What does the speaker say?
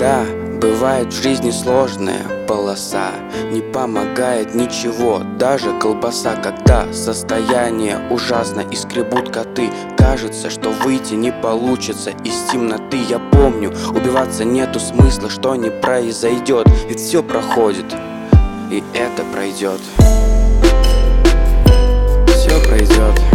Да, бывает в жизни сложная полоса, не помогает ничего, даже колбаса. Когда состояние ужасно и скребут коты, кажется, что выйти не получится из темноты. Я помню, убиваться нету смысла, что не произойдет, ведь все проходит, и это пройдет. Все пройдет.